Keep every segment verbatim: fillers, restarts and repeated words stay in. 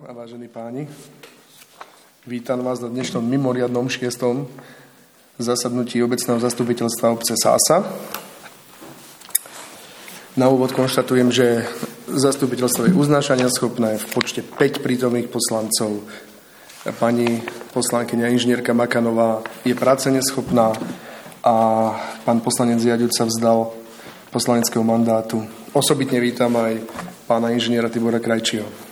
a vážení páni. Vítam vás na dnešnom mimoriadnom šiestom zasadnutí obecného zastupiteľstva obce Sása. Na úvod konštatujem, že zastupiteľstvo je uznášania schopné v počte päť prítomných poslancov. Pani poslankyňa inžinierka Makanová je práce neschopná a pán poslanec Jaďuť sa vzdal poslaneckého mandátu. Osobitne vítam aj pána inžiniera Tibora Krajčího.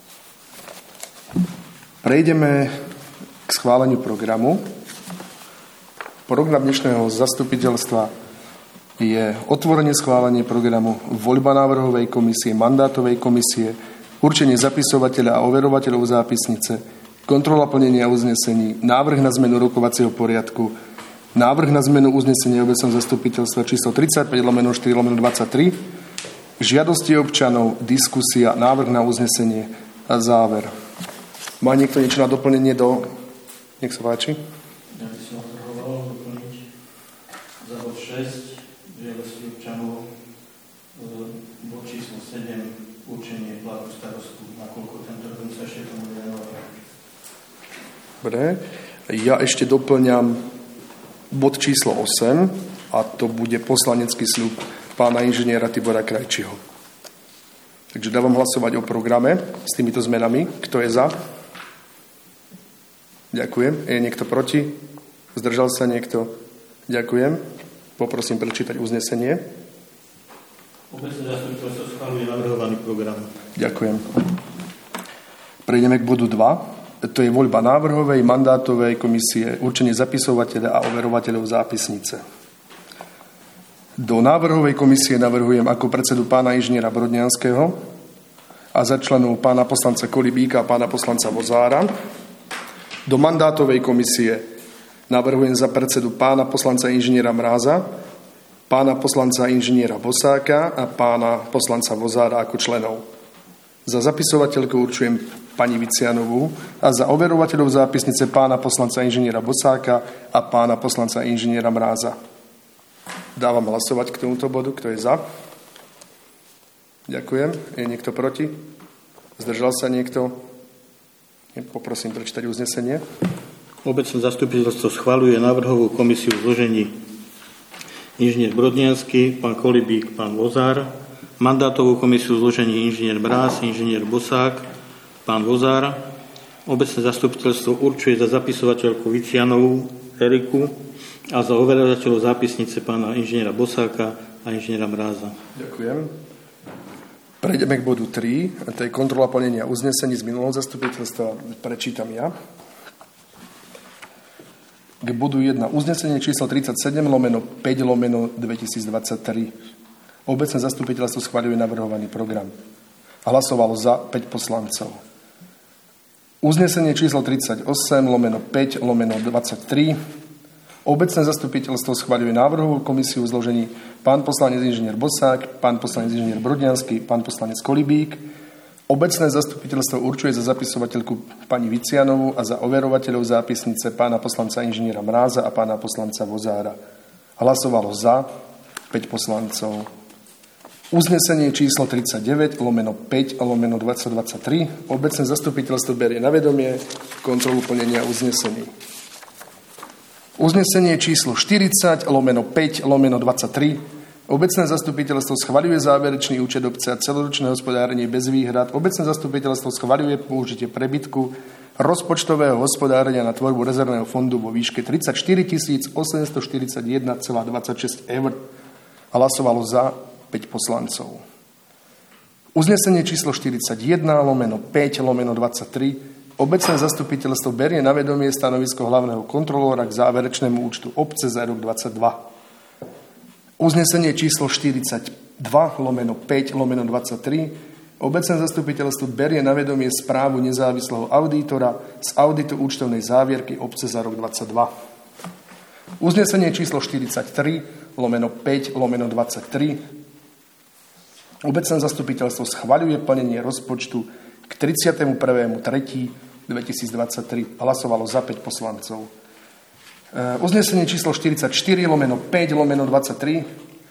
Prejdeme k schváleniu programu. Program dnešného zastupiteľstva je otvorenie schválenie programu, voľba návrhovej komisie, mandátovej komisie, určenie zapisovateľa a overovateľov zápisnice, kontrola plnenia uznesení, návrh na zmenu rokovacieho poriadku, návrh na zmenu uznesenia obecného zastupiteľstva číslo tridsaťpäť lomeno štyri lomeno dvadsaťtri, žiadosti občanov, diskusia, návrh na uznesenie a záver. Má niekto niečo na doplnenie do... Nech sa páči. Ja by som navrhoval doplniť za bod šesť žiadosti občanov bod číslo sedem určenie platu starostu, nakoľko tento rok sa ešte tomu venovali. Dobre. Ja ešte doplňam bod číslo osem a to bude poslanecký sľub pána inžiniera Tibora Krajčího. Takže dávam hlasovať o programe s týmito zmenami. Kto je za? Ďakujem. Je niekto proti? Zdržal sa niekto? Ďakujem. Poprosím prečítať uznesenie. Obecné zastupiteľstvo schvaľuje navrhovaný program. Ďakujem. Prejdeme k bodu dva. To je voľba návrhovej, mandátovej komisie, určenie zapisovateľa a overovateľov zápisnice. Do návrhovej komisie navrhujem ako predsedu pána inžiniera Brodňanského a za členov pána poslanca Kolibíka a pána poslanca Vozára. Do mandátovej komisie navrhujem za predsedu pána poslanca inžiniera Mráza, pána poslanca inžiniera Bosáka a pána poslanca Vozára ako členov. Za zapisovateľku určujem pani Vicianovú a za overovateľov zápisnice pána poslanca inžiniera Bosáka a pána poslanca inžiniera Mráza. Dávam hlasovať k tomuto bodu. Kto je za? Ďakujem. Je niekto proti? Zdržal sa niekto? Poprosím prečítať uznesenie. Obecné zastupiteľstvo schvaľuje návrhovú komisiu v zložení inžinier Brodniansky, pán Kolibík, pán Vozár, mandátovú komisiu v zložení inžinier Mráz, inžinier Bosák, pán Vozár. Obecné zastupiteľstvo určuje za zapisovateľku Vicianovú Eriku a za overateľov zápisnice pána inžiniera Bosáka a inžiniera Mráza. Ďakujem. Prejdeme k bodu tri, to je kontrola plnenia uznesení z minulého zastupiteľstva. Prečítam ja. K bodu jeden. Uznesenie číslo tridsaťsedem lomeno päť lomeno dvetisícdvadsaťtri. Obecné zastupiteľstvo schvaľuje navrhovaný program. Hlasovalo za päť poslancov. Uznesenie číslo tridsaťosem lomeno päť lomeno dvadsaťtri. Obecné zastupiteľstvo schvaľuje návrhovú komisiu v zložení pán poslanec inžinier Bosák, pán poslanec inžinier Brodňanský, pán poslanec Kolibík. Obecné zastupiteľstvo určuje za zapisovateľku pani Vicianovú a za overovateľov zápisnice pána poslanca inžiniera Mráza a pána poslanca Vozára. Hlasovalo za päť poslancov. Uznesenie číslo tridsaťdeväť lomeno päť lomeno dvetisícdvadsaťtri. Obecné zastupiteľstvo berie na vedomie kontrolu plnenia uznesení. Uznesenie číslo štyridsať lomeno päť lomeno dvadsaťtri. Obecné zastupiteľstvo schvaľuje záverečný účet obce a celoročné hospodárenie bez výhrad. Obecné zastupiteľstvo schvaľuje použitie prebytku rozpočtového hospodárenia na tvorbu rezervného fondu vo výške tridsaťštyri tisíc osemstoštyridsaťjeden celá dvadsaťšesť eur. Hlasovalo za päť poslancov. Uznesenie číslo štyridsaťjeden lomeno päť lomeno dvadsaťtri. Obecné zastupiteľstvo berie na vedomie stanovisko hlavného kontrolóra k záverečnému účtu obce za rok dvadsaťdva. Uznesenie číslo štyridsaťdva lomeno päť lomeno dvadsaťtri. Obecné zastupiteľstvo berie na vedomie správu nezávislého auditora z auditu účtovnej závierky obce za rok dvadsaťdva. Uznesenie číslo štyridsaťtri lomeno päť lomeno dvadsaťtri. Obecné zastupiteľstvo schvaľuje plnenie rozpočtu k tridsiatemu prvému tretiemu dvetisícdvadsaťtri. Hlasovalo za päť poslancov. Uznesenie číslo štyridsaťštyri lomeno päť lomeno dvadsaťtri.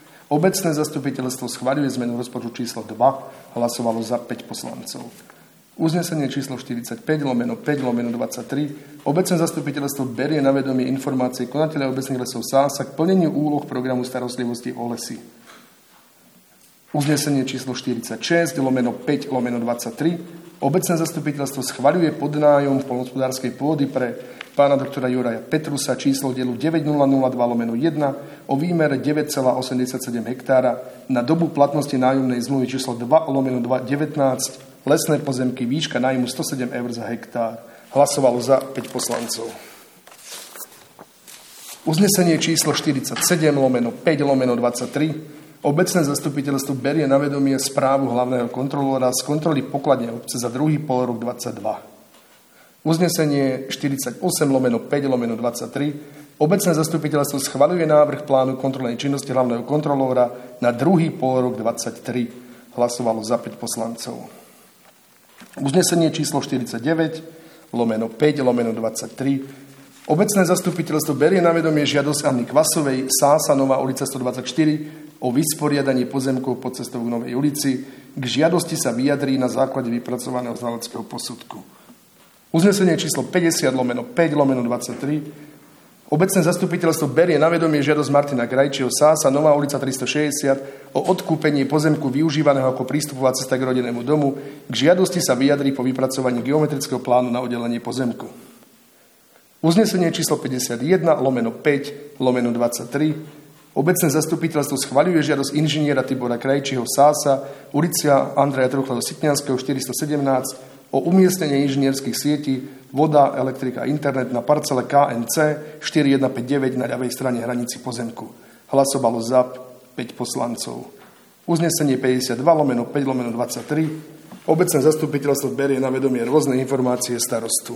Obecné zastupiteľstvo schvaľuje zmenu rozpočtu číslo dva. Hlasovalo za päť poslancov. Uznesenie číslo štyridsaťpäť lomeno päť lomeno dvadsaťtri. Obecné zastupiteľstvo berie na vedomie informácie konateľa obecných lesov Sása k plneniu úloh programu starostlivosti o lesy. Uznesenie číslo štyridsaťšesť lomeno päť lomeno dvadsaťtri. Obecné zastupiteľstvo schvaľuje podnájom poľnohospodárskej pôdy pre pána doktora Juraja Petrusa číslo dielu deväť nula nula dva lomeno jeden o výmere deväť celá osemdesiatsedem hektára na dobu platnosti nájomnej zmluvy číslo dva lomeno dva devätnásť lesné pozemky, výška nájmu sto sedem eur za hektár. Hlasovalo za päť poslancov. Uznesenie číslo štyridsaťsedem lomeno päť lomeno dvadsaťtri. Obecné zastupiteľstvo berie na vedomie správu hlavného kontrolóra z kontroly pokladne obce za druhý polrok dvadsaťdva. Uznesenie štyridsaťosem lomeno päť lomeno dvadsaťtri. Obecné zastupiteľstvo schvaľuje návrh plánu kontrolnej činnosti hlavného kontrolóra na druhý polrok dvadsaťtri. Hlasovalo za päť poslancov. Uznesenie číslo štyridsaťdeväť lomeno päť lomeno dvadsaťtri. Obecné zastupiteľstvo berie na vedomie žiadosť Anny Kvasovej, Sása, Nová ulica stodvadsaťštyri o vysporiadanie pozemkov pod cestou k Novej ulici. K žiadosti sa vyjadrí na základe vypracovaného znaleckého posudku. Uznesenie číslo päťdesiat lomeno päť lomeno dvadsaťtri. Obecné zastupiteľstvo berie na vedomie žiadosť Martina Krajčího, Sása, Nová ulica tristošesťdesiat o odkúpenie pozemku využívaného ako prístupová cesta k rodinnému domu. K žiadosti sa vyjadrí po vypracovaní geometrického plánu na oddelenie pozemku. Uznesenie číslo päťdesiatjeden lomeno päť lomeno dvadsaťtri. Obecné zastupiteľstvo schvaľuje žiadosť inžiniera Tibora Krajčího, Sása, ulica Andreja Truchleho Sitňanského štyristosedemnásť o umiestnenie inžinierských sietí voda, elektrika, internet na parcele ká en cé štyri jeden päť deväť na ľavej strane hranici pozemku. Hlasovalo za päť poslancov. Uznesenie päťdesiatdva lomeno päť lomeno dvadsaťtri. Obecné zastupiteľstvo berie na vedomie rôzne informácie starostu.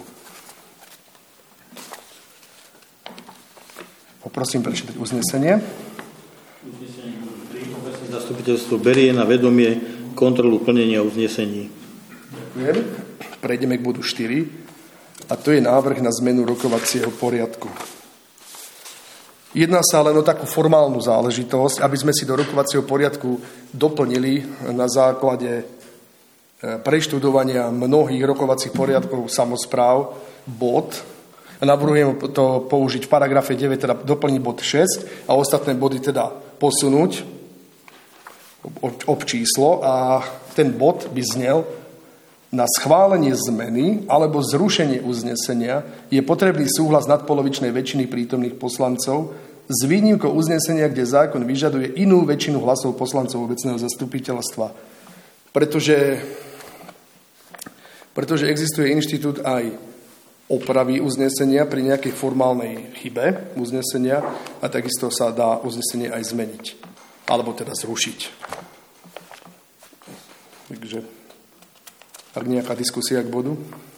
Poprosím prečítať uznesenie. Uznesenie tri. Obecné zastupiteľstvo berie na vedomie kontrolu plnenia uznesení. Ďakujem. Prejdeme k bodu štyri. A to je návrh na zmenu rokovacieho poriadku. Jedná sa len o takú formálnu záležitosť, aby sme si do rokovacieho poriadku doplnili na základe preštudovania mnohých rokovacích poriadkov samospráv bod. Navrhujem to použiť v paragrafe deväť, teda doplniť bod šesť a ostatné body teda posunúť ob číslo a ten bod by znel: na schválenie zmeny alebo zrušenie uznesenia je potrebný súhlas nadpolovičnej väčšiny prítomných poslancov s výnimkou uznesenia, kde zákon vyžaduje inú väčšinu hlasov poslancov obecného zastupiteľstva. Pretože, pretože existuje inštitút aj opravy uznesenia pri nejakej formálnej chybe uznesenia a takisto sa dá uznesenie aj zmeniť. Alebo teda zrušiť. Takže ak nejaká diskusia k bodu?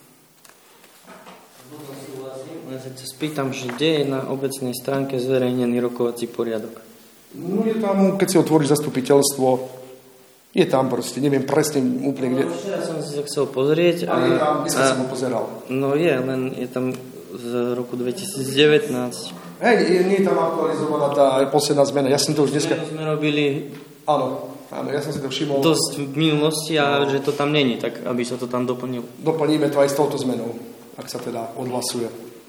Ja sa spýtam, že kde je na obecnej stránke zverejnený rokovací poriadok? No je tam, keď si otvoríš zastupiteľstvo, je tam proste, neviem presne úplne kde. No, ja som si sa chcel pozrieť. A, je tam, dneska a, som ho pozeral. No je, len je tam z roku dvetisícdevätnásť. Hej, nie, nie je tam aktualizovaná tá posledná zmena. Ja som to už dneska... My sme robili... Áno. Áno, ja som si to všimol. Dosť v minulosti a no. Že to tam není, tak aby sa to tam doplnilo. Doplníme to aj s touto zmenou, ak sa teda odhlasuje.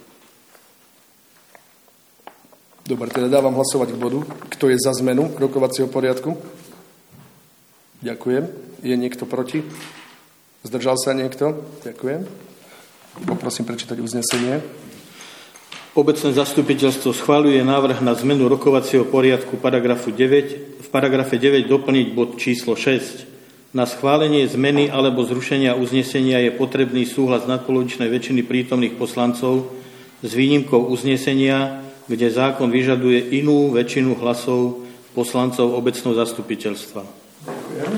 Dobre, teda dávam hlasovať k bodu. Kto je za zmenu rokovacieho poriadku? Ďakujem. Je niekto proti? Zdržal sa niekto? Ďakujem. Poprosím prečítať uznesenie. Obecné zastupiteľstvo schvaľuje návrh na zmenu rokovacieho poriadku paragrafu deväť. V paragrafe deväť doplniť bod číslo šesť. Na schválenie zmeny alebo zrušenia uznesenia je potrebný súhlas nadpolovičnej väčšiny prítomných poslancov s výnimkou uznesenia, kde zákon vyžaduje inú väčšinu hlasov poslancov obecného zastupiteľstva. Ďakujem.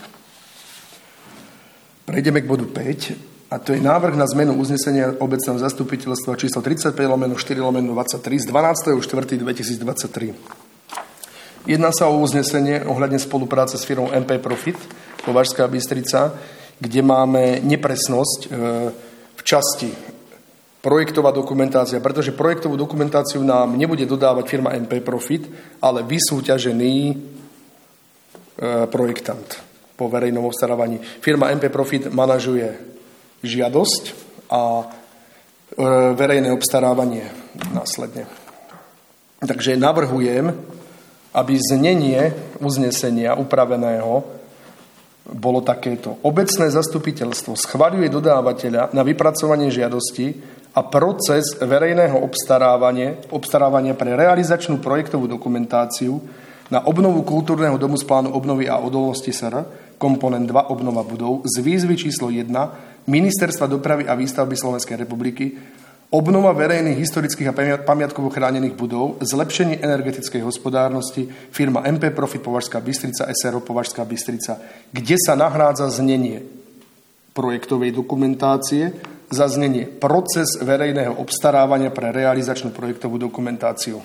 Prejdeme k bodu päť. A to je návrh na zmenu uznesenia obecného zastupiteľstva číslo tridsaťpäť lomeno štyri lomeno dvadsaťtri z dvanásteho štvrtého dvetisícdvadsaťtri. Jedná sa o uznesenie ohľadne spolupráce s firmou em pé Profit Považská Bystrica, kde máme nepresnosť v časti projektová dokumentácia, pretože projektovú dokumentáciu nám nebude dodávať firma em pé Profit, ale vysúťažený projektant po verejnom obstarávaní. Firma em pé Profit manažuje žiadosť a verejné obstarávanie následne. Takže navrhujem, aby znenie uznesenia upraveného bolo takéto. Obecné zastupiteľstvo schvaľuje dodávateľa na vypracovanie žiadosti a proces verejného obstarávania, obstarávania pre realizačnú projektovú dokumentáciu na obnovu kultúrneho domu z plánu obnovy a odolnosti es er, komponent dva, obnova budov, z výzvy číslo jedna Ministerstva dopravy a výstavby Slovenskej republiky, obnova verejných historických a pamiatkovo chránených budov, zlepšenie energetickej hospodárnosti, firma em pé Profit Považská Bystrica, es er o Považská Bystrica, kde sa nahrádza znenie projektovej dokumentácie, za znenie proces verejného obstarávania pre realizačnú projektovú dokumentáciu.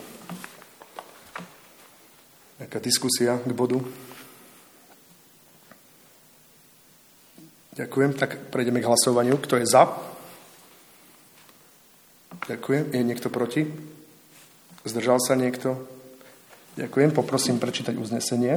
Nejaká diskusia k bodu? Ďakujem. Tak prejdeme k hlasovaniu. Kto je za? Ďakujem. Je niekto proti? Zdržal sa niekto? Ďakujem. Poprosím prečítať uznesenie.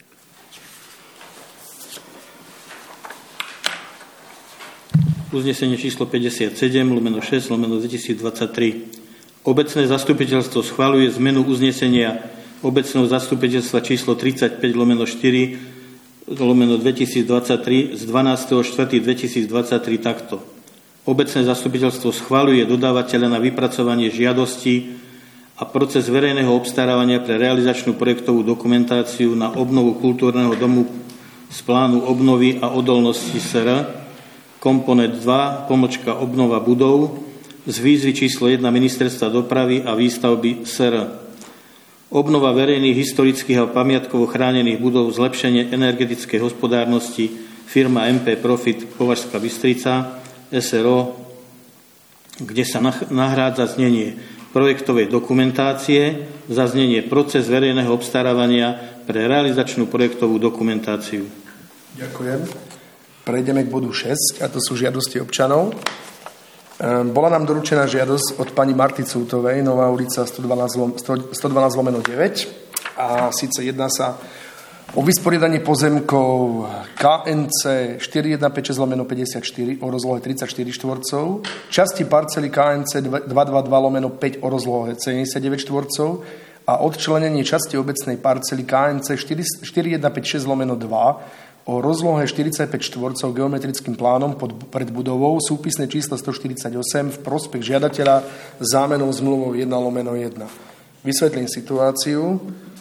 Uznesenie číslo päťdesiatsedem lomeno šesť lomeno dvetisícdvadsaťtri. Obecné zastupiteľstvo schvaľuje zmenu uznesenia obecného zastupiteľstva číslo tridsaťpäť lomeno štyri lomeno dvetisícdvadsaťtri z dvanásteho apríla dvetisícdvadsaťtri takto. Obecné zastupiteľstvo schvaľuje dodávateľa na vypracovanie žiadosti a proces verejného obstarávania pre realizačnú projektovú dokumentáciu na obnovu kultúrneho domu z plánu obnovy a odolnosti es er, komponent dva, pomočka obnova budov, z výzvy číslo jedna Ministerstva dopravy a výstavby es er. Obnova verejných historických a pamiatkovo chránených budov, zlepšenie energetickej hospodárnosti, firma em pé Profit Považská Bystrica, es er o, kde sa nahrádza znenie projektovej dokumentácie, za znenie proces verejného obstarávania pre realizačnú projektovú dokumentáciu. Ďakujem. Prejdeme k bodu šesť, a to sú žiadosti občanov. Bola nám doručená žiadosť od pani Marty Cútovej, Nová ulica sto dvanásť lomeno deväť. A síce jedná sa o vysporiadanie pozemkov ká en cé štyri jedna päť šesť lomeno päťdesiatštyri o rozlohe tridsaťštyri štvorcov, časti parcely ká en cé dvestodvadsaťdva lomeno päť o rozlohe sedemdesiatdeväť štvorcov a odčlenenie časti obecnej parcely ká en cé štyri jedna päť šesť lomeno dva o rozlohe štyridsaťpäť štvorcov geometrickým plánom pod, pred budovou, súpisné číslo stoštyridsaťosem v prospech žiadateľa zámenou zmluvou jeden lomeno jeden. Vysvetlím situáciu.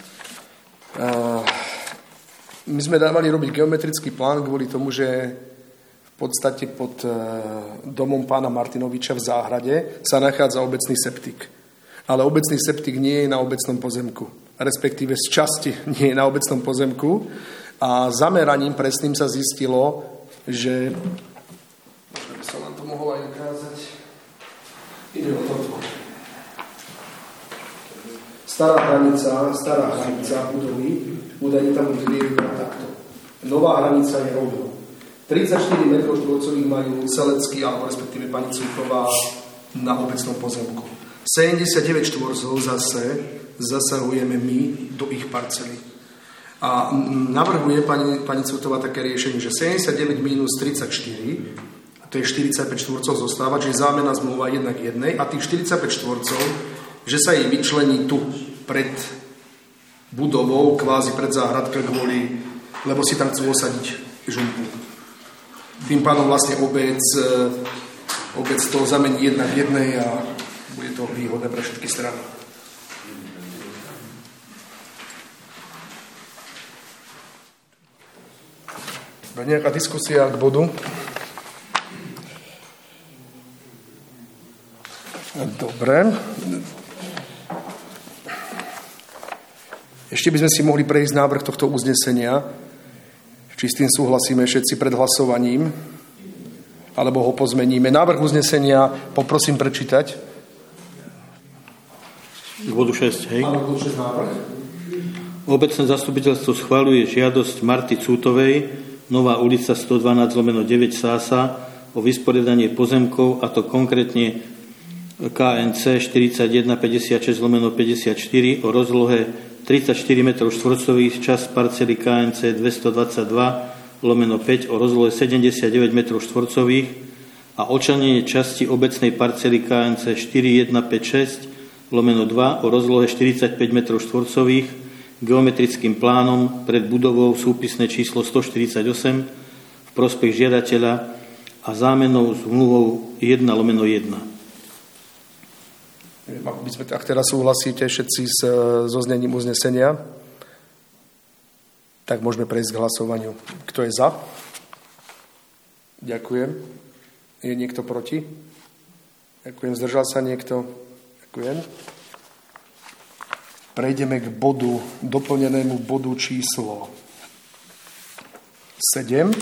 My sme dávali robiť geometrický plán kvôli tomu, že v podstate pod domom pána Martinoviča v záhrade sa nachádza obecný septik. Ale obecný septik nie je na obecnom pozemku. Respektíve z časti nie je na obecnom pozemku. A zameraním presným sa zistilo, že možno by som vám to mohol aj ukázať. Ide o toto. Stará hranica, stará hranica budovy, údajne tam už vyjadra takto. Nová hranica je rovno. tridsaťštyri metrov štvorcových majú Selecký, alebo respektíve pani Cúková na obecnom pozemku. sedemdesiatdeväť štvorcov zase zasahujeme my do ich parcely. A navrhuje pani, pani Cútová také riešenie, že sedemdesiatdeväť mínus tridsaťštyri, to je štyridsaťpäť štvorcov zostáva, čiže zámenná zmluva jedna k jednej, a tých štyridsaťpäť štvorcov, že sa jej vyčlení tu pred budovou, kvázi pred záhradkou kvôli, lebo si tam chcú osadiť žumpu. Tým pádom vlastne obec, obec to zamení jedna k jednej a bude to výhodné pre všetky strany. Nejaká diskusia k bodu? Dobre. Ešte by sme si mohli prejsť návrh tohto uznesenia. Či s tým súhlasíme všetci pred hlasovaním, alebo ho pozmeníme. Návrh uznesenia poprosím prečítať. K bodu šesť, hej? Áno, bodu šesť návrh. Obecné zastupiteľstvo schvaľuje žiadosť Marty Cútovej, Nová ulica sto dvanásť lomeno deväť Sása o vysporiadanie pozemkov, a to konkrétne ká en cé štyridsaťjeden päťdesiatšesť lomeno päťdesiatštyri o rozlohe tridsaťštyri metrov štvorcových, čas parcely ká en cé dvestodvadsaťdva lomeno päť o rozlohe sedemdesiatdeväť metrov štvorcových, a odčlenenie časti obecnej parcely ká en cé štyri jedna päť šesť lomeno dva o rozlohe štyridsaťpäť metrov štvorcových geometrickým plánom pred budovou súpisné číslo sto štyridsaťosem v prospech žiadateľa a zámennou zmluvou jeden lomeno jeden. Ak teraz súhlasíte všetci s, so znením uznesenia, tak môžeme prejsť k hlasovaniu. Kto je za? Ďakujem. Je niekto proti? Ďakujem. Zdržal sa niekto? Ďakujem. Prejdeme k bodu, doplnenému bodu číslo sedem.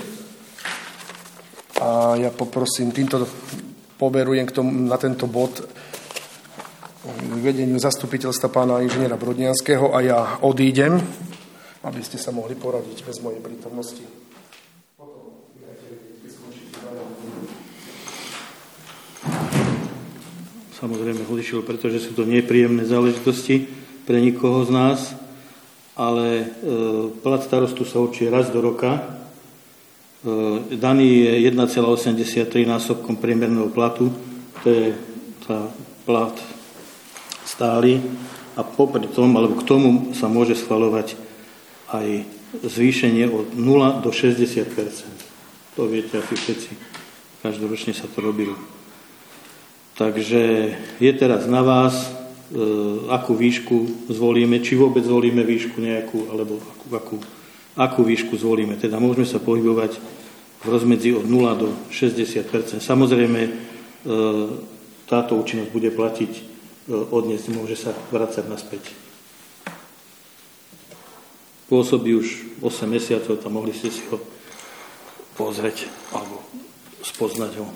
A ja poprosím, týmto poverujem k tomu, na tento bod k vedeniu zastupiteľstva pána inžiniera Brodnianského a ja odídem, aby ste sa mohli poradiť bez mojej prítomnosti. Samozrejme odišiel, pretože sú to nepríjemné záležitosti pre nikoho z nás, ale e, plat starostu sa určí raz do roka. E, daný je jeden celá osemdesiattri násobkom priemerného platu, to je tá plat stály a popri tom, alebo k tomu sa môže schvaľovať aj zvýšenie od nula do šesťdesiat percent. To viete asi všetci. Každoročne sa to robilo. Takže je teraz na vás, e, akú výšku zvolíme, či vôbec zvolíme výšku nejakú, alebo akú, akú, akú výšku zvolíme. Teda môžeme sa pohybovať v rozmedzi od nula do šesťdesiat percent. Samozrejme, e, táto účinnosť bude platiť e, od dnes, môže sa vracať naspäť. Pôsobí už osem mesiacov, tam mohli ste si ho pozrieť alebo spoznať ho.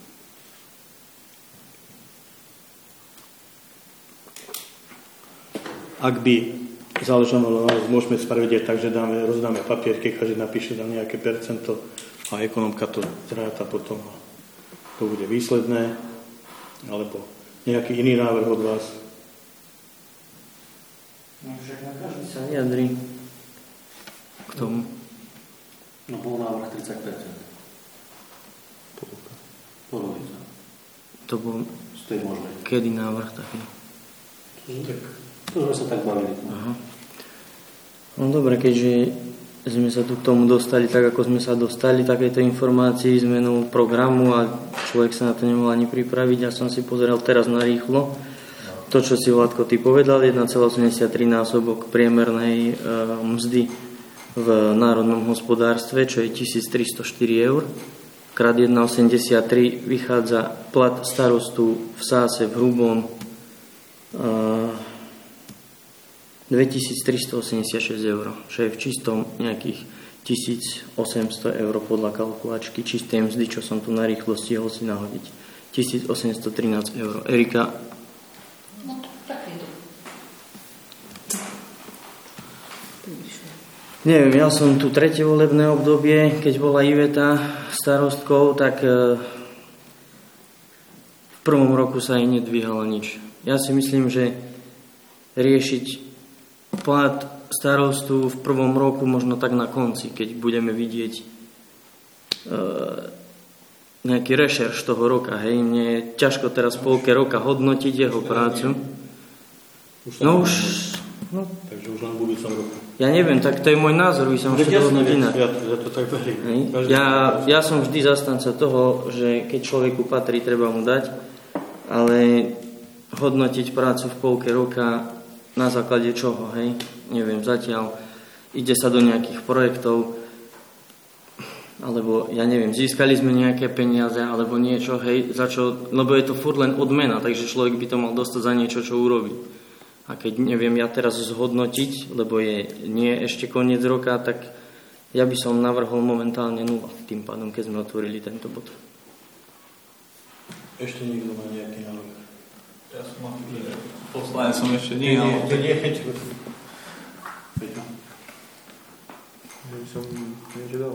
Ak by záležalo na nás, môžeme spraviť aj tak, že dáme, rozdáme papierky, každý napíše tam nejaké percento a ekonomka to zráta potom a to bude výsledné, alebo nejaký iný návrh od vás. No však na každý sa vyjadrí k tomu. No bol návrh tridsať percent. Polovica. To bol z tej možnej. Kedy návrh taký? Tak, to sme sa tak bavili. Aha. No dobre, keďže sme sa tu k tomu dostali tak, ako sme sa dostali, takéto informácii, zmenu programu a človek sa na to nemohol ani pripraviť. Ja som si pozeral teraz na rýchlo. To, čo si Vladko ty povedal, jeden celá osemdesiattri násobok priemernej e, mzdy v národnom hospodárstve, čo je tisíctristoštyri eur. Krát jeden celá osemdesiattri vychádza plat starostu v Sáse v hrubom e, dvetisíctristoosemdesiatšesť eur, čo je v čistom nejakých tisícosemsto eur podľa kalkulačky čistej mzdy, čo som tu na rýchlosti stihol si nahodiť. tisícosemstotrinásť eur. Erika? No to tak je to. Neviem, ja som tu tretie volebné obdobie, keď bola Iveta starostkou, tak v prvom roku sa jej nedvíhalo nič. Ja si myslím, že riešiť plat starostu v prvom roku, možno tak na konci, keď budeme vidieť e, nejaký rešerš toho roka. Hej. Mne je ťažko teraz v polke roka hodnotiť jeho prácu. Už no už... No, takže už len v budúcom roku. Ja neviem, tak to je môj názor, vy sa môžete dohodnúť inak. Ja, ja to tak verím. Ja, ja som vždy zastanca toho, že keď človeku patrí, treba mu dať, ale hodnotiť prácu v polke roka na základe čoho, hej? Neviem, zatiaľ ide sa do nejakých projektov, alebo ja neviem, získali sme nejaké peniaze, alebo niečo, hej, za čo, lebo je to furt len odmena, takže človek by to mal dostať za niečo, čo urobí. A keď neviem ja teraz zhodnotiť, lebo je nie ešte koniec roka, tak ja by som navrhol momentálne nula, tým pádom, keď sme otvorili tento bod. Ešte niekto má nejaký návrh? Ja som mal poslanec som ešte nie, ale... To nie, keď... Ja som niečo dal.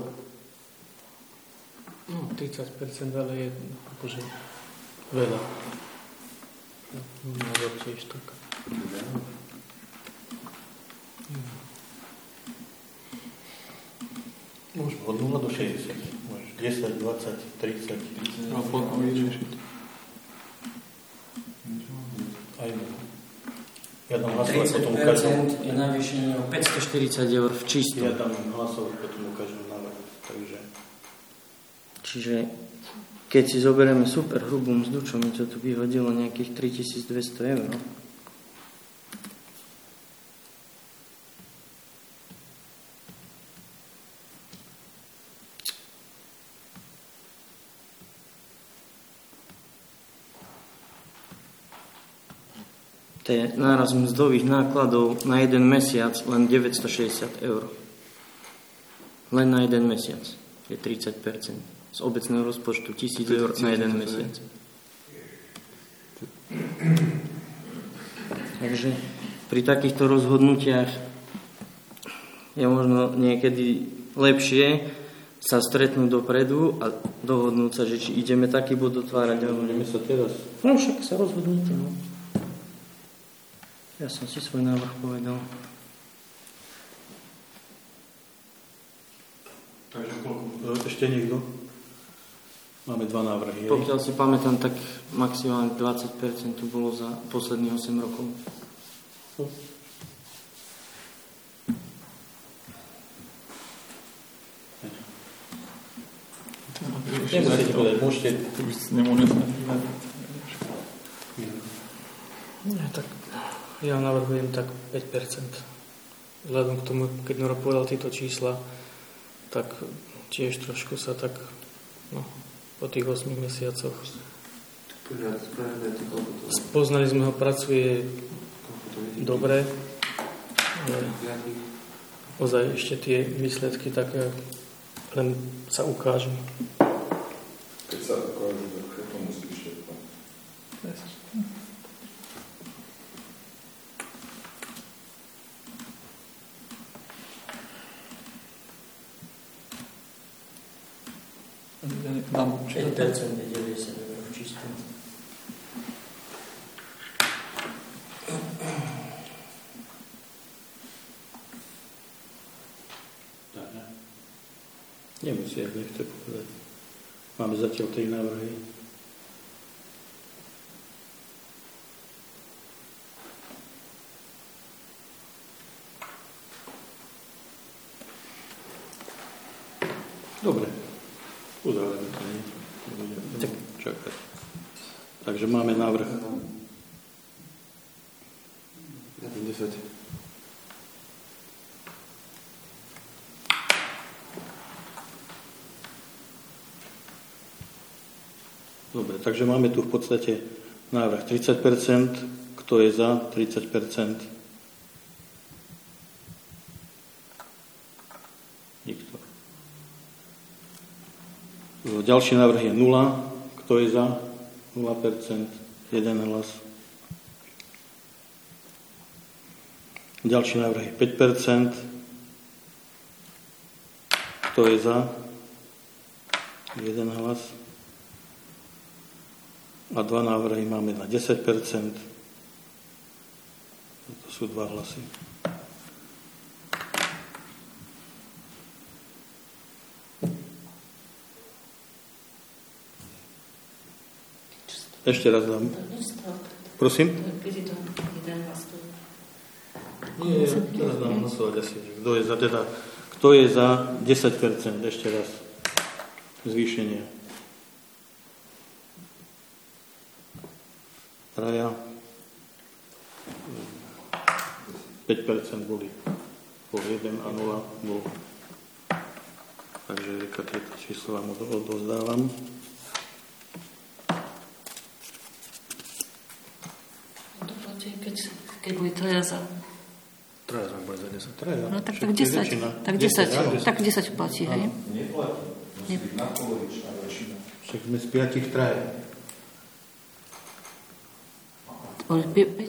No, tridsať percent, ale je akože veľa. Názor tiež tak. Môžeme od nula do šesťdesiat. desať, dvadsať, tridsať. A potom vyriešiť. Aj ja dám hlasovať, potom ukážem. tridsať percent je navýšenie o päťstoštyridsať eur v čistom. Ja dám hlasovať, potom ukážem návrh. Takže... Čiže keď si zoberieme super hrubú mzdu, čo mi to tu vyhodilo nejakých tritisícdvesto eur. To je náraz mzdových nákladov na jeden mesiac len deväťstošesťdesiat eur. Len na jeden mesiac. Je tridsať percent. Z obecného rozpočtu tisíc eur na jeden mesiac. Takže pri takýchto rozhodnutiach je možno niekedy lepšie sa stretnúť dopredu a dohodnúť sa, že či ideme taký bod otvárať. Ideme sa teraz. No však sa rozhodnúť. No. Ja som si svoj návrh povedal. Takže koľko? Ešte niekto? Máme dva návrhy. Pokiaľ si pamätám, tak maximálne dvadsať percent tu bolo za posledných osem rokov. Nemusíte povedať, môžete. To by si nemohli znať. Nie, tak ja navrhujem tak päť percent. Vzhľadom k tomu, keď Nora povedal tieto čísla, tak tiež trošku sa tak, no, po tých ôsmich mesiacoch. Spoznali sme ho, pracuje dobre, ale ozaj ešte tie výsledky tak len sa ukážu. Keď sa ukážu, tak to musí všetko. Dám päť percent je deväťdesiat eur v čistom. Nemusí, ak nechce povedať. Máme zatiaľ tri návrhy. Dobre. Uzavreme to, nie? Budeme čakať. Takže máme návrh. desať. Dobre, takže máme tu v podstate návrh tridsať percent. Kto je za tridsať percent? Nikto. Ďalší návrh je nula. Kto je za? nula percent. jeden hlas. Ďalší návrh je päť percent. Kto je za? jeden hlas. A dva návrhy máme na desať percent. To sú dva hlasy. Ešte raz dám. Prosím? Nie, teraz dám hlasovať asi. Kto je za, teda, kto je za desať percent? Ešte raz. Zvýšenie. Traja. päť percent boli. Bol jeden a nula bol. Takže reka tieto číslo vám odozdávam. Keď, keď boli troja za. Traja sme boli za desať. Traja. No tak, tak desať. Tak desať. Tak desať platí, hej? Neplatí. Musí byť nadpolovičná väčšina. Však sme z piatich traja. Boli päť.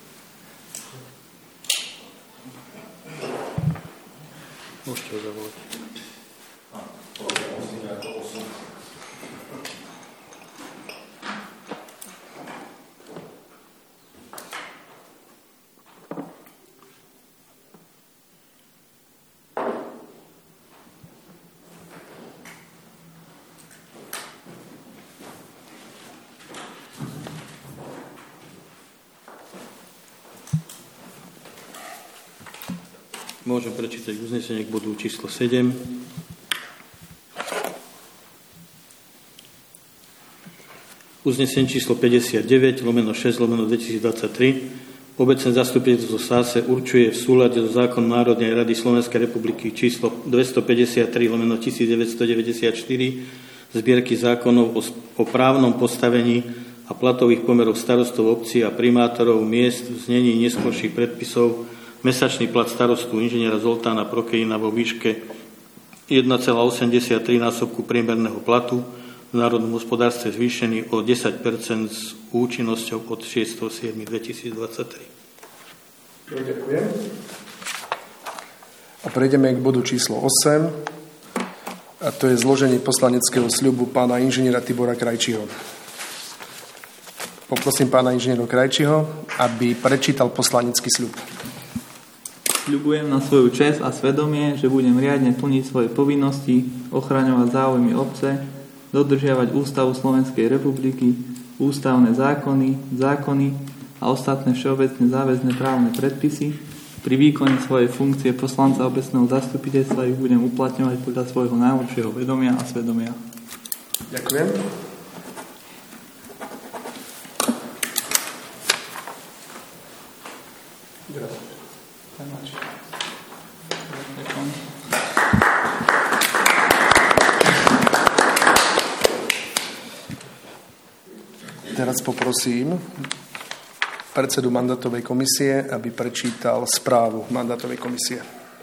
Môžete ho zavolať. Môžem prečítať uznesenie k bodu číslo sedem. Uznesenie číslo päťdesiatdeväť lomeno šesť lomeno dvetisícdvadsaťtri. Obecné zastupiteľstvo Sáse určuje v súlade so zákonom Národnej rady Slovenskej republiky číslo dvestopäťdesiattri lomeno devätnásťstodeväťdesiatštyri zbierky zákonov o, o právnom postavení a platových pomerov starostov obcí a primátorov miest v znení neskorších predpisov mesačný plat starostu inžiniera Zoltána Prokejina vo výške jeden celá osemdesiattri násobku priemerného platu v národnom hospodárstve zvýšený o desať percent s účinnosťou od šiesteho júla dvetisícdvadsaťtri. Ďakujem. A prejdeme k bodu číslo osem. A to je zloženie poslaneckého sľubu pána inžiniera Tibora Krajčího. Poprosím pána inžiniera Krajčího, aby prečítal poslanecký sľub. Sľubujem na svoju česť a svedomie, že budem riadne plniť svoje povinnosti, ochraňovať záujmy obce, dodržiavať Ústavu Slovenskej republiky, ústavné zákony, zákony a ostatné všeobecne záväzné právne predpisy. Pri výkone svojej funkcie poslanca obecného zastupiteľstva ich budem uplatňovať podľa svojho najlepšieho vedomia a svedomia. Ďakujem. Teraz poprosím predsedu mandátovej komisie, aby prečítal správu mandátovej komisie.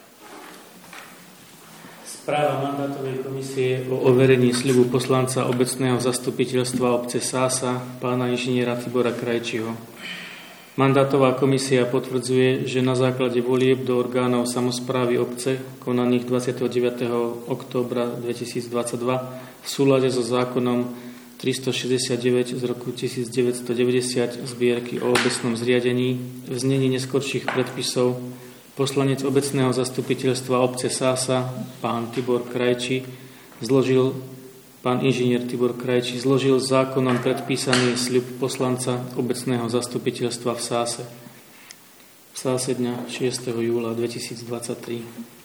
Správa mandátovej komisie o overení sľubu poslanca obecného zastupiteľstva obce Sása pána inžiniera Tibora Krajčího. Mandátová komisia potvrdzuje, že na základe volieb do orgánov samosprávy obce konaných dvadsiateho deviateho októbra dvetisícdvadsaťdva v súlade so zákonom tristošesťdesiatdeväť z roku devätnásťstodeväťdesiat zbierky o obecnom zriadení v znení neskorších predpisov poslanec obecného zastupiteľstva obce Sása pán Tibor Krajčí zložil pán inžinier Tibor Krajčí zložil zákonom predpísaný sľub poslanca obecného zastupiteľstva v Sáse v Sáse dňa šiesteho júla dvetisícdvadsaťtri.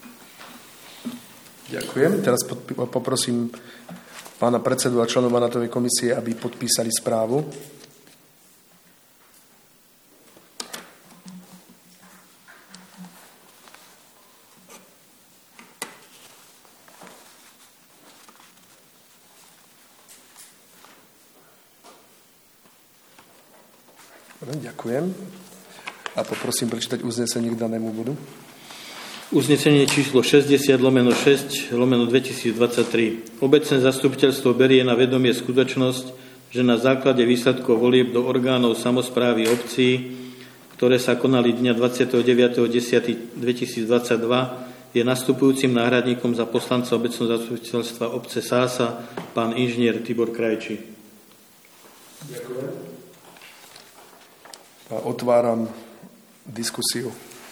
Ďakujem. Teraz poprosím pána predsedu a členov mandátovej komisie, aby podpísali správu. Ďakujem. A poprosím prečítať uznesenie k danému bodu. Uznesenie číslo šesťdesiat lomeno šesť lomeno dvetisícdvadsaťtri. Obecné zastupiteľstvo berie na vedomie skutočnosť, že na základe výsledkov volieb do orgánov samosprávy obcí, ktoré sa konali dňa dvadsiateho deviateho októbra dvetisícdvadsaťdva, je nastupujúcim náhradníkom za poslanca obecného zastupiteľstva obce Sása pán inžinier Tibor Krajčí. Ďakujem. A otváram diskusiu.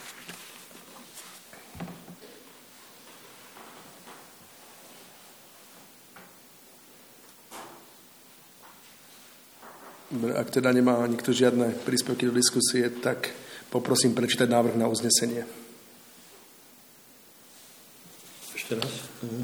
Ak teda nemá nikto žiadne príspevky do diskusie, tak poprosím prečítať návrh na uznesenie. Ešte raz. Mhm.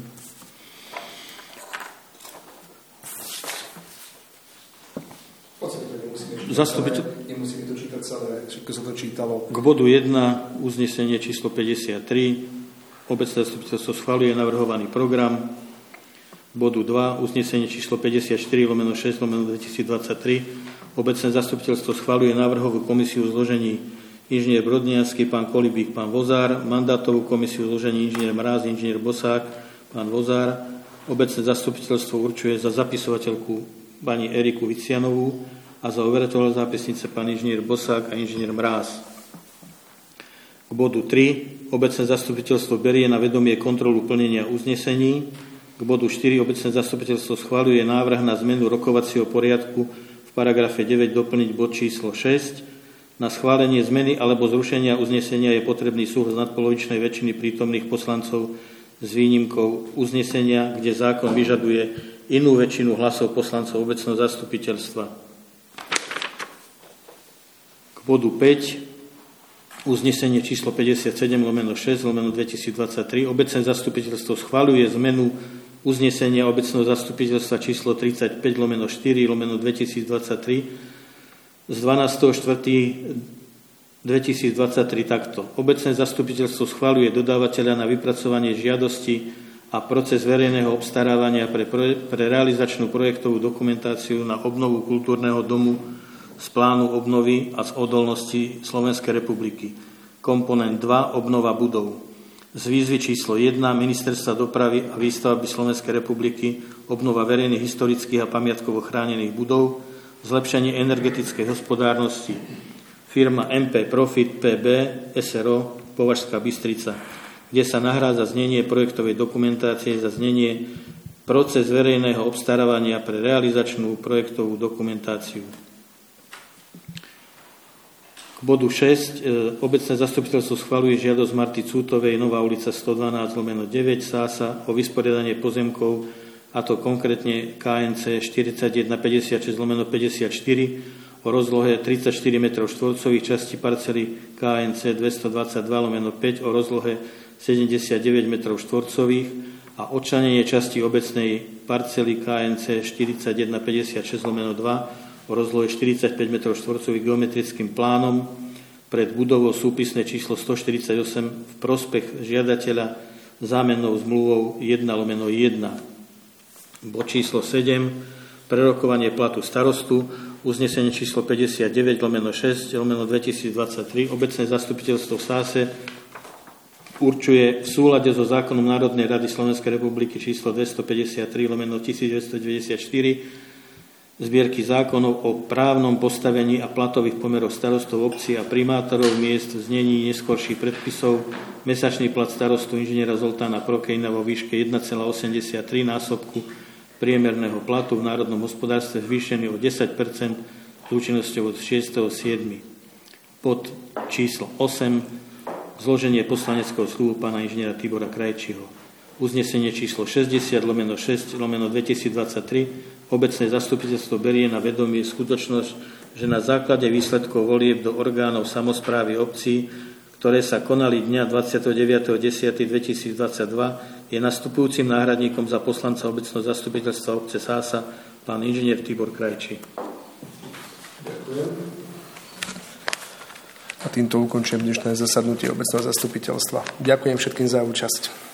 Zastupiteľ... Nemusíme to čítať celé, všetko sa to čítalo. K bodu jeden, uznesenie číslo päťdesiattri. Obecné zastupiteľstvo schvaľuje navrhovaný program. Bodu dva, uznesenie číslo päťdesiatštyri lomeno šesť lomeno dvetisícdvadsaťtri. Obecné zastupiteľstvo schvaľuje návrhovú komisiu v zložení inžinier Brodniansky, pán Kolibík, pán Vozár, mandátovú komisiu v zložení inžinier Mráz, inžinier Bosák, pán Vozár. Obecné zastupiteľstvo určuje za zapisovateľku pani Eriku Vicianovú a za overateľa zápisnice pán inžinier Bosák a inžinier Mráz. K bodu tri, obecné zastupiteľstvo berie na vedomie kontrolu plnenia uznesení. K bodu štyri obecné zastupiteľstvo schvaľuje návrh na zmenu rokovacieho poriadku v paragrafe deväť doplniť bod číslo šesť. Na schválenie zmeny alebo zrušenia uznesenia je potrebný súhlas nadpolovičnej väčšiny prítomných poslancov s výnimkou uznesenia, kde zákon vyžaduje inú väčšinu hlasov poslancov obecného zastupiteľstva. K bodu päť uznesenie číslo päťdesiatsedem lomeno šesť lomeno dvetisícdvadsaťtri. Obecné zastupiteľstvo schvaľuje zmenu uznesenia obecného zastupiteľstva číslo tridsaťpäť lomeno štyri lomeno dvetisícdvadsaťtri z dvanásteho štvrtého dvetisícdvadsaťtri takto. Obecné zastupiteľstvo schvaľuje dodávateľa na vypracovanie žiadosti a proces verejného obstarávania pre, pre realizačnú projektovú dokumentáciu na obnovu kultúrneho domu z plánu obnovy a z odolnosti Slovenskej republiky. Komponent dva. Obnova budov. Z výzvy číslo jedna Ministerstva dopravy a výstavby Slovenskej republiky obnova verejných historických a pamiatkovo chránených budov, zlepšenie energetickej hospodárnosti. Firma em pé Profit pé bé es er o Považská Bystrica, kde sa nahrádza znenie projektovej dokumentácie za znenie proces verejného obstarávania pre realizačnú projektovú dokumentáciu. K bodu šesť. Obecné zastupiteľstvo schvaľuje žiadosť Marty Cútovej, Nová ulica stodvanásť lomeno deväť Sása o vysporiadanie pozemkov, a to konkrétne ká en cé štyridsaťjeden päťdesiatšesť lomeno päťdesiatštyri o rozlohe tridsaťštyri metrov štvorcových, časti parcely ká en cé dvestodvadsaťdva lomeno päť o rozlohe sedemdesiatdeväť metrov štvorcových a odčlenenie časti obecnej parcely ká en cé štyridsaťjeden päťdesiatšesť lomeno dva o rozlohe štyridsaťpäť metrov štvorcových geometrickým plánom pred budovou súpisné číslo stoštyridsaťosem v prospech žiadateľa zámennou zmluvou jeden lomeno jeden. Bod číslo sedem. Prerokovanie platu starostu. Uznesenie číslo päťdesiatdeväť lomeno šesť lomeno dvetisícdvadsaťtri. Obecné zastupiteľstvo v Sáse určuje v súlade so zákonom Národnej rady Slovenskej republiky číslo dvestopäťdesiattri lomeno tisícdeväťstodeväťdesiatštyri zbierky zákonov o právnom postavení a platových pomeroch starostov obcí a primátorov miest v znení neskorších predpisov mesačný plat starostu inžiniera Zoltána Prokejna vo výške jeden celá osemdesiattri násobku priemerného platu v národnom hospodárstve zvýšený o desať percent s účinnosťou od šiesteho siedmeho Pod číslo osem. Zloženie poslaneckého sľubu pána inžiniera Tibora Krajčího. Uznesenie číslo šesťdesiat lomeno šesť lomeno dvetisícdvadsaťtri. Obecné zastupiteľstvo berie na vedomie skutočnosť, že na základe výsledkov volieb do orgánov samosprávy obcí, ktoré sa konali dňa dvadsiateho deviateho októbra dvetisícdvadsaťdva, je nastupujúcim náhradníkom za poslanca obecného zastupiteľstva obce Sása pán inžinier Tibor Krajčí. Ďakujem. A týmto ukončujem dnešné zasadnutie obecného zastupiteľstva. Ďakujem všetkým za účasť.